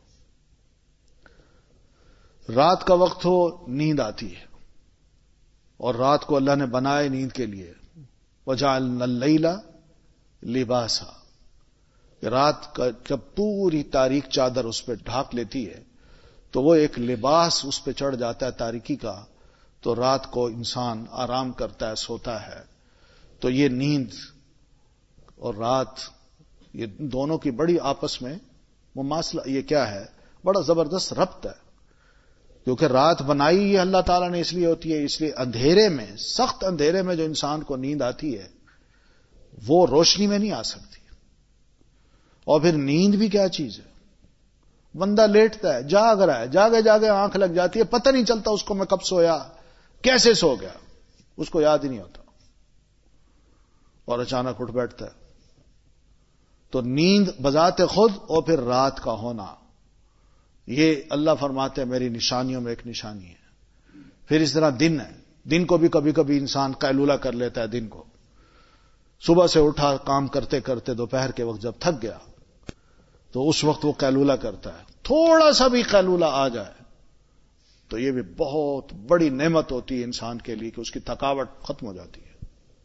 رات کا وقت ہو، نیند آتی ہے، اور رات کو اللہ نے بنائے نیند کے لیے. وجعلنا اللیل لباسا، رات کا جب پوری تاریک چادر اس پہ ڈھانپ لیتی ہے تو وہ ایک لباس اس پہ چڑھ جاتا ہے تاریکی کا، تو رات کو انسان آرام کرتا ہے، سوتا ہے. تو یہ نیند اور رات، یہ دونوں کی بڑی آپس میں مماثلہ، یہ کیا ہے؟ بڑا زبردست ربط ہے. کیونکہ رات بنائی یہ اللہ تعالیٰ نے اس لیے ہوتی ہے، اس لیے اندھیرے میں، سخت اندھیرے میں جو انسان کو نیند آتی ہے وہ روشنی میں نہیں آ سکتی. اور پھر نیند بھی کیا چیز ہے؟ بندہ لیٹتا ہے، جاگ رہا ہے، جاگے جاگے آنکھ لگ جاتی ہے، پتہ نہیں چلتا اس کو میں کب سویا، کیسے سو گیا، اس کو یاد ہی نہیں ہوتا، اور اچانک اٹھ بیٹھتا ہے. تو نیند بذات خود اور پھر رات کا ہونا، یہ اللہ فرماتے ہیں میری نشانیوں میں ایک نشانی ہے. پھر اس طرح دن ہے، دن کو بھی کبھی کبھی انسان قیلولہ کر لیتا ہے. دن کو صبح سے اٹھا، کام کرتے کرتے دوپہر کے وقت جب تھک گیا تو اس وقت وہ قیلولہ کرتا ہے. تھوڑا سا بھی قیلولہ آ جائے تو یہ بھی بہت بڑی نعمت ہوتی ہے انسان کے لیے کہ اس کی تھکاوٹ ختم ہو جاتی ہے،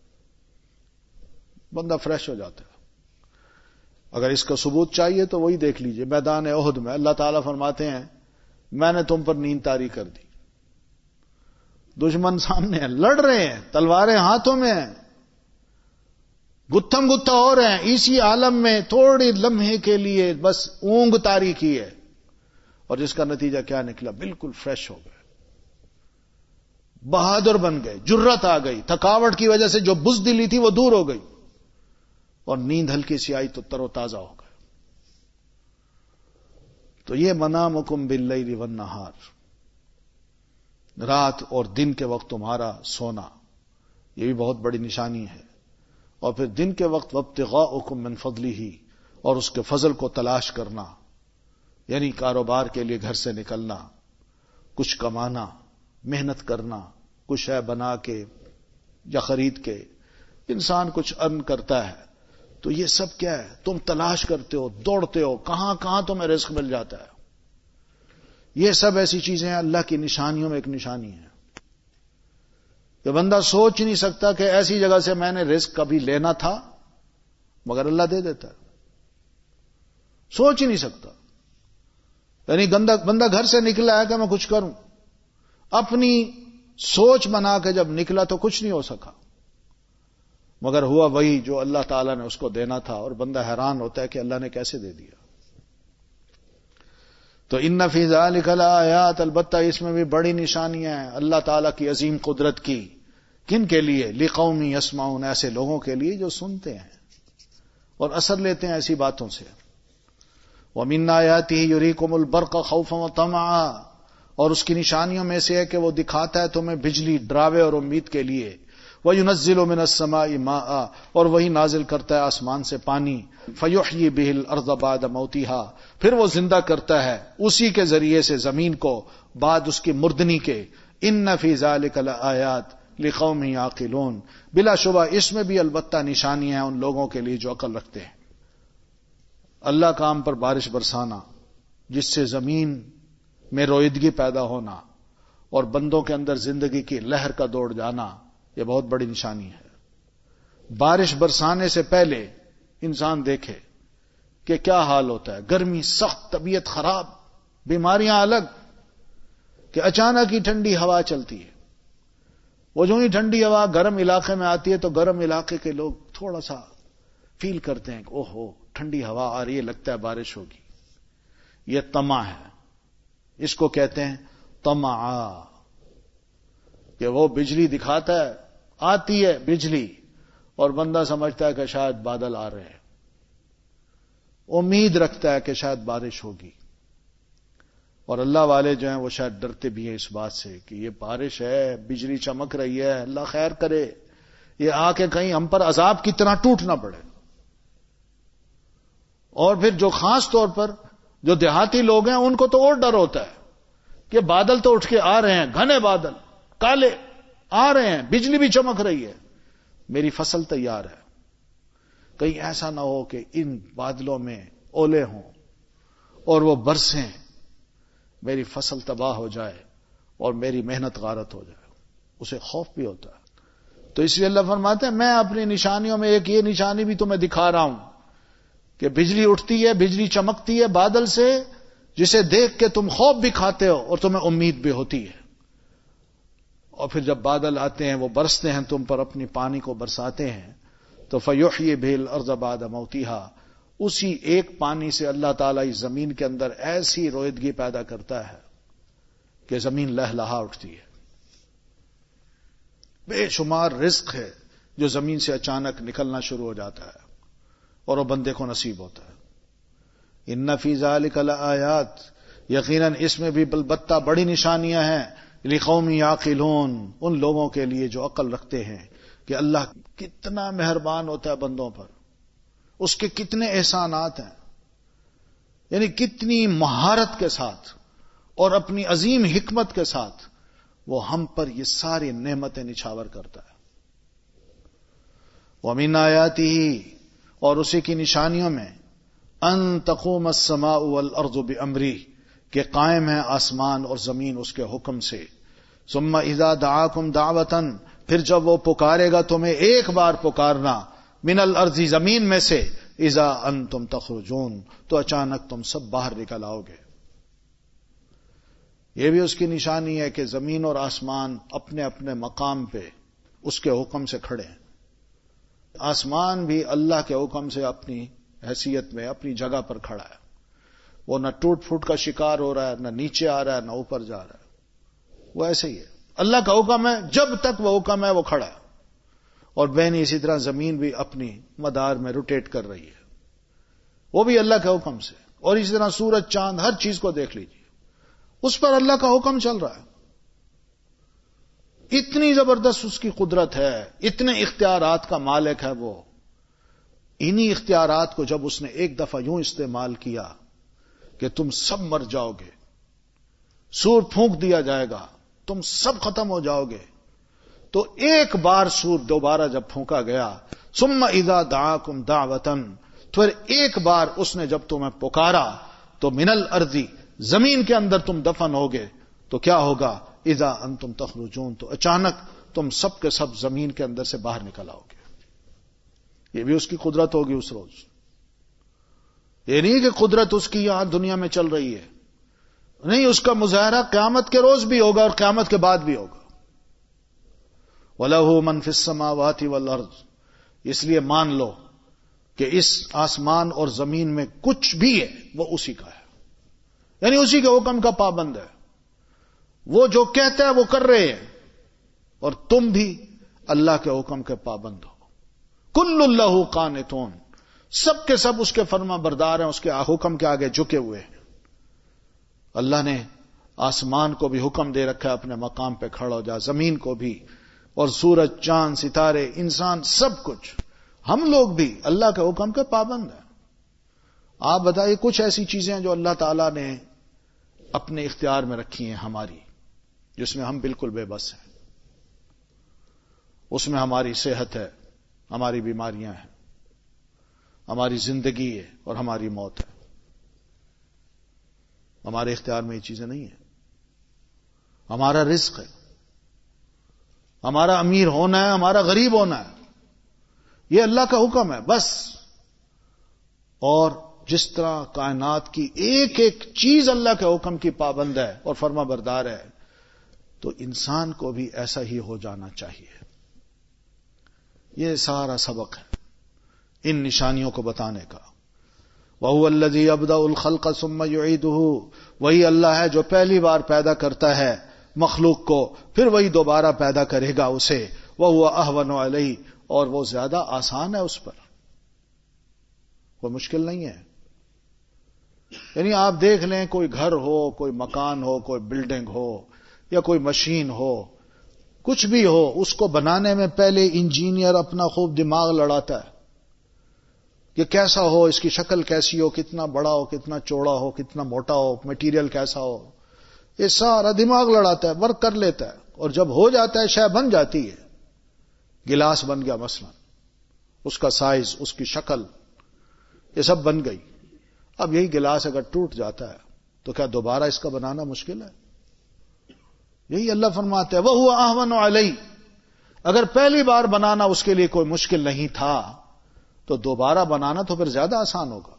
بندہ فریش ہو جاتا ہے. اگر اس کا ثبوت چاہیے تو وہی دیکھ لیجئے، میدان احد میں اللہ تعالیٰ فرماتے ہیں میں نے تم پر نیند طاری کر دی. دشمن سامنے ہیں، لڑ رہے ہیں، تلواریں ہاتھوں میں ہیں، گتھم گتھا ہو رہے ہیں. اسی عالم میں تھوڑی لمحے کے لیے بس اونگ طاری کی ہے، اور جس کا نتیجہ کیا نکلا؟ بالکل فریش ہو گئے، بہادر بن گئے، جرت آ گئی. تھکاوٹ کی وجہ سے جو بزدلی تھی وہ دور ہو گئی، اور نیند ہلکی سی آئی تو تر و تازہ ہو گئے. تو یہ منامکم باللیل والنہار، رات اور دن کے وقت تمہارا سونا، یہ بھی بہت بڑی نشانی ہے. اور پھر دن کے وقت وابتغاؤکم من فضلہ، اور اس کے فضل کو تلاش کرنا، یعنی کاروبار کے لیے گھر سے نکلنا، کچھ کمانا، محنت کرنا، کچھ ہے بنا کے یا خرید کے انسان کچھ ارن کرتا ہے. تو یہ سب کیا ہے؟ تم تلاش کرتے ہو، دوڑتے ہو، کہاں کہاں تمہیں رزق مل جاتا ہے. یہ سب ایسی چیزیں ہیں، اللہ کی نشانیوں میں ایک نشانی ہے کہ بندہ سوچ نہیں سکتا کہ ایسی جگہ سے میں نے رزق کبھی لینا تھا، مگر اللہ دے دیتا ہے. سوچ ہی نہیں سکتا. یعنی بندہ گھر سے نکلا ہے کہ میں کچھ کروں، اپنی سوچ بنا کے جب نکلا تو کچھ نہیں ہو سکا، مگر ہوا وہی جو اللہ تعالیٰ نے اس کو دینا تھا، اور بندہ حیران ہوتا ہے کہ اللہ نے کیسے دے دیا۔ تو ان فی ذلک لآیات، البتہ اس میں بھی بڑی نشانیاں ہیں اللہ تعالیٰ کی عظیم قدرت کی۔ کن کے لیے؟ لقوم یسمعون، ایسے لوگوں کے لیے جو سنتے ہیں اور اثر لیتے ہیں ایسی باتوں سے۔ ومن آیاتہ یریکم البرق خوفا وطمعا، اور اس کی نشانیوں میں سے ہے کہ وہ دکھاتا ہے تمہیں بجلی ڈراوے اور امید کے لیے۔ وَيُنَزِّلُ مِنَ السَّمَاءِ مَاءً، اور وہی نازل کرتا ہے آسمان سے پانی۔ فَيُحْيِي بِهِ الْأَرْضَ بَعْدَ مَوْتِهَا، پھر وہ زندہ کرتا ہے اسی کے ذریعے سے زمین کو بعد اس کی مردنی کے۔ إِنَّ فِي ذَلِكَ لَآيَاتٍ لِقَوْمٍ يَعْقِلُونَ، بلا شبہ اس میں بھی البتہ نشانیاں ہیں ان لوگوں کے لیے جو عقل رکھتے ہیں۔ اللہ کام پر بارش برسانا، جس سے زمین میں رویدگی پیدا ہونا اور بندوں کے اندر زندگی کی لہر کا دوڑ جانا، یہ بہت بڑی نشانی ہے۔ بارش برسانے سے پہلے انسان دیکھے کہ کیا حال ہوتا ہے، گرمی سخت، طبیعت خراب، بیماریاں الگ، کہ اچانک ہی ٹھنڈی ہوا چلتی ہے۔ وہ جو ہی ٹھنڈی ہوا گرم علاقے میں آتی ہے تو گرم علاقے کے لوگ تھوڑا سا فیل کرتے ہیں کہ اوہ ہو ٹھنڈی ہوا آ رہی ہے، لگتا ہے بارش ہوگی۔ یہ طمع ہے، اس کو کہتے ہیں طمع، کہ وہ بجلی دکھاتا ہے، آتی ہے بجلی اور بندہ سمجھتا ہے کہ شاید بادل آ رہے ہیں، امید رکھتا ہے کہ شاید بارش ہوگی۔ اور اللہ والے جو ہیں وہ شاید ڈرتے بھی ہیں اس بات سے کہ یہ بارش ہے، بجلی چمک رہی ہے، اللہ خیر کرے، یہ آ کے کہیں ہم پر عذاب کی طرح ٹوٹ نہ پڑے۔ اور پھر جو خاص طور پر جو دیہاتی لوگ ہیں ان کو تو اور ڈر ہوتا ہے کہ بادل تو اٹھ کے آ رہے ہیں، گھنے بادل کالے آ رہے ہیں، بجلی بھی چمک رہی ہے، میری فصل تیار ہے، کہیں ایسا نہ ہو کہ ان بادلوں میں اولے ہوں اور وہ برسیں، میری فصل تباہ ہو جائے اور میری محنت غارت ہو جائے، اسے خوف بھی ہوتا ہے۔ تو اس لیے اللہ فرماتے ہیں میں اپنی نشانیوں میں ایک یہ نشانی بھی تمہیں دکھا رہا ہوں کہ بجلی اٹھتی ہے، بجلی چمکتی ہے بادل سے، جسے دیکھ کے تم خوف بھی کھاتے ہو اور تمہیں امید بھی ہوتی ہے۔ اور پھر جب بادل آتے ہیں وہ برستے ہیں تم پر، اپنی پانی کو برساتے ہیں، تو فَيُحْيِي بِهِ الْأَرْضَ بَعْدَ مَوْتِهَا، اسی ایک پانی سے اللہ تعالیٰ اس زمین کے اندر ایسی رویدگی پیدا کرتا ہے کہ زمین لہلہا اٹھتی ہے۔ بے شمار رزق ہے جو زمین سے اچانک نکلنا شروع ہو جاتا ہے اور وہ بندے کو نصیب ہوتا ہے۔ ان فی ذلک لآیات، یقیناً اس میں بھی البتہ بڑی نشانیاں ہیں، لقوم یعقلون، ان لوگوں کے لیے جو عقل رکھتے ہیں کہ اللہ کتنا مہربان ہوتا ہے بندوں پر، اس کے کتنے احسانات ہیں، یعنی کتنی مہارت کے ساتھ اور اپنی عظیم حکمت کے ساتھ وہ ہم پر یہ ساری نعمتیں نچھاور کرتا ہے۔ وَمِنْ آیَاتِهِ، اور اسی کی نشانیوں میں، ان تقوم السماء والارض بامرہ، کہ قائم ہے آسمان اور زمین اس کے حکم سے۔ ثم اذا دعاکم دعوۃ، پھر جب وہ پکارے گا تمہیں ایک بار پکارنا، من الارض، زمین میں سے، اذا انتم تخرجون، تو اچانک تم سب باہر نکل آؤ گے۔ یہ بھی اس کی نشانی ہے کہ زمین اور آسمان اپنے اپنے مقام پہ اس کے حکم سے کھڑے ہیں۔ آسمان بھی اللہ کے حکم سے اپنی حیثیت میں اپنی جگہ پر کھڑا ہے، وہ نہ ٹوٹ پھوٹ کا شکار ہو رہا ہے، نہ نیچے آ رہا ہے، نہ اوپر جا رہا ہے، وہ ایسے ہی ہے۔ اللہ کا حکم ہے، جب تک وہ حکم ہے وہ کھڑا ہے۔ اور بہن اسی طرح زمین بھی اپنی مدار میں روٹیٹ کر رہی ہے، وہ بھی اللہ کے حکم سے۔ اور اسی طرح سورج چاند ہر چیز کو دیکھ لیجیے، اس پر اللہ کا حکم چل رہا ہے۔ اتنی زبردست اس کی قدرت ہے، اتنے اختیارات کا مالک ہے وہ۔ انہی اختیارات کو جب اس نے ایک دفعہ یوں استعمال کیا کہ تم سب مر جاؤ گے، سور پھونک دیا جائے گا، تم سب ختم ہو جاؤ گے، تو ایک بار سور دوبارہ جب پھونکا گیا، ثم اذا دعاکم دعوۃ، پھر ایک بار اس نے جب تمہیں پکارا تو من الارض، زمین کے اندر تم دفن ہوگے، تو کیا ہوگا، اذا انتم تخرجون، تو اچانک تم سب کے سب زمین کے اندر سے باہر نکل آؤ گے۔ یہ بھی اس کی قدرت ہوگی اس روز۔ یہ نہیں کہ قدرت اس کی یہاں دنیا میں چل رہی ہے، نہیں، اس کا مظاہرہ قیامت کے روز بھی ہوگا اور قیامت کے بعد بھی ہوگا۔ وَلَهُ مَن فِي السَّمَاوَاتِ وَالْأَرْضِ، اس لیے مان لو کہ اس آسمان اور زمین میں کچھ بھی ہے وہ اسی کا ہے، یعنی اسی کے حکم کا پابند ہے، وہ جو کہتا ہے وہ کر رہے ہیں، اور تم بھی اللہ کے حکم کے پابند ہو۔ کل لہ قانتون، سب کے سب اس کے فرما بردار ہیں، اس کے حکم کے آگے جھکے ہوئے ہیں۔ اللہ نے آسمان کو بھی حکم دے رکھا ہے اپنے مقام پہ کھڑا ہو جا، زمین کو بھی، اور سورج، چاند، ستارے، انسان، سب کچھ، ہم لوگ بھی اللہ کے حکم کے پابند ہیں۔ آپ بتائیے کچھ ایسی چیزیں جو اللہ تعالیٰ نے اپنے اختیار میں رکھی ہیں ہماری، جس میں ہم بالکل بے بس ہیں۔ اس میں ہماری صحت ہے، ہماری بیماریاں ہیں، ہماری زندگی ہے اور ہماری موت ہے۔ ہمارے اختیار میں یہ چیزیں نہیں ہیں۔ ہمارا رزق ہے، ہمارا امیر ہونا ہے، ہمارا غریب ہونا ہے، یہ اللہ کا حکم ہے بس۔ اور جس طرح کائنات کی ایک ایک چیز اللہ کے حکم کی پابند ہے اور فرما بردار ہے، تو انسان کو بھی ایسا ہی ہو جانا چاہیے۔ یہ سارا سبق ہے ان نشانیوں کو بتانے کا۔ وَهُوَ الَّذِي يَبْدَأُ الْخَلْقَ ثُمَّ يُعِيدُهُ، وہی اللہ ہے جو پہلی بار پیدا کرتا ہے مخلوق کو، پھر وہی دوبارہ پیدا کرے گا اسے۔ وَهُوَ أَهْوَنُ عَلَيْهِ، اور وہ زیادہ آسان ہے اس پر، کوئی مشکل نہیں ہے۔ یعنی آپ دیکھ لیں، کوئی گھر ہو، کوئی مکان ہو، کوئی بلڈنگ ہو، یا کوئی مشین ہو، کچھ بھی ہو، اس کو بنانے میں پہلے انجینئر اپنا خوب دماغ لڑاتا ہے کہ کیسا ہو، اس کی شکل کیسی ہو، کتنا بڑا ہو، کتنا چوڑا ہو، کتنا موٹا ہو، میٹیریل کیسا ہو، یہ سارا دماغ لڑاتا ہے، ورک کر لیتا ہے، اور جب ہو جاتا ہے شے بن جاتی ہے۔ گلاس بن گیا مثلا، اس کا سائز، اس کی شکل، یہ سب بن گئی۔ اب یہی گلاس اگر ٹوٹ جاتا ہے تو کیا دوبارہ اس کا بنانا مشکل ہے؟ یہی اللہ فرماتے ہیں وَهُوَ أَهْوَنُ عَلَيْهِ، اگر پہلی بار بنانا اس کے لیے کوئی مشکل نہیں تھا تو دوبارہ بنانا تو پھر زیادہ آسان ہوگا۔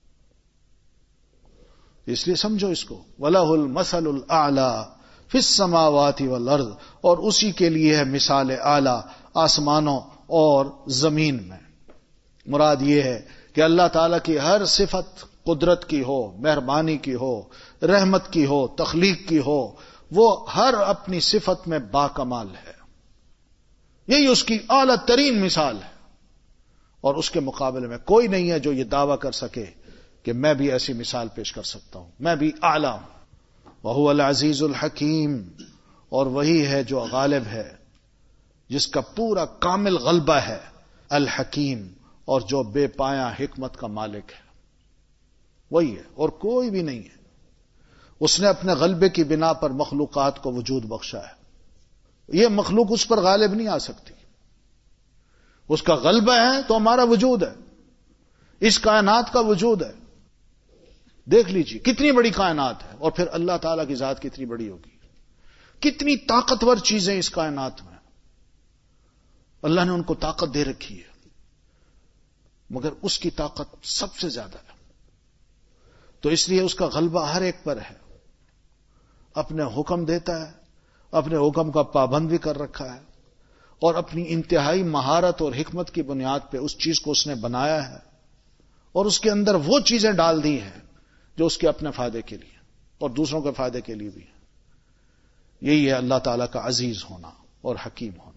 اس لیے سمجھو اس کو، وَلَهُ الْمَثَلُ الْأَعْلَى فِي السَّمَاوَاتِ وَالْأَرْضِ، اور اسی کے لیے ہے مثال اعلیٰ آسمانوں اور زمین میں۔ مراد یہ ہے کہ اللہ تعالیٰ کی ہر صفت قدرت کی ہو، مہربانی کی ہو، رحمت کی ہو، تخلیق کی ہو، وہ ہر اپنی صفت میں باکمال ہے۔ یہی اس کی اعلیٰ ترین مثال ہے، اور اس کے مقابلے میں کوئی نہیں ہے جو یہ دعویٰ کر سکے کہ میں بھی ایسی مثال پیش کر سکتا ہوں، میں بھی اعلیٰ ہوں۔ وَهُوَ الْعَزِيزُ الْحَكِيمُ، اور وہی ہے جو غالب ہے، جس کا پورا کامل غلبہ ہے، الحکیم، اور جو بے پایا حکمت کا مالک ہے، وہی ہے اور کوئی بھی نہیں ہے۔ اس نے اپنے غلبے کی بنا پر مخلوقات کو وجود بخشا ہے، یہ مخلوق اس پر غالب نہیں آ سکتی۔ اس کا غلبہ ہے تو ہمارا وجود ہے، اس کائنات کا وجود ہے۔ دیکھ لیجیے کتنی بڑی کائنات ہے، اور پھر اللہ تعالیٰ کی ذات کتنی بڑی ہوگی، کتنی طاقتور چیزیں اس کائنات میں، اللہ نے ان کو طاقت دے رکھی ہے، مگر اس کی طاقت سب سے زیادہ ہے، تو اس لیے اس کا غلبہ ہر ایک پر ہے۔ اپنے حکم دیتا ہے، اپنے حکم کا پابند بھی کر رکھا ہے، اور اپنی انتہائی مہارت اور حکمت کی بنیاد پہ اس چیز کو اس نے بنایا ہے، اور اس کے اندر وہ چیزیں ڈال دی ہیں جو اس کے اپنے فائدے کے لیے اور دوسروں کے فائدے کے لیے بھی ہیں۔ یہی ہے اللہ تعالیٰ کا عزیز ہونا اور حکیم ہونا۔